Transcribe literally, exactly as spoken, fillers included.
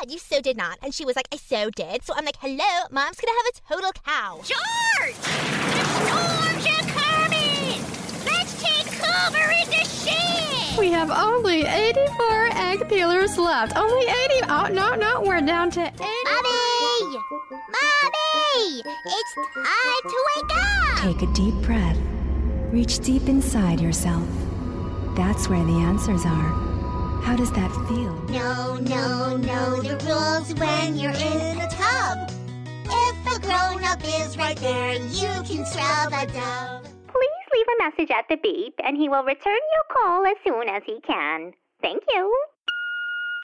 you so did not. And she was like, I so did. So I'm like, hello, Mom's gonna have a total cow. George! The storms are coming! Let's take cover in the shed! We have only eighty-four egg peelers left. Only eighty. Oh, no, no, we're down to eighty. Mommy! Mommy! It's time to wake up! Take a deep breath. Reach deep inside yourself. That's where the answers are. How does that feel? No, no, no, the rules when you're in the tub. If a grown-up is right there, you can tell the dove. Please leave a message at the beep, and he will return your call as soon as he can. Thank you.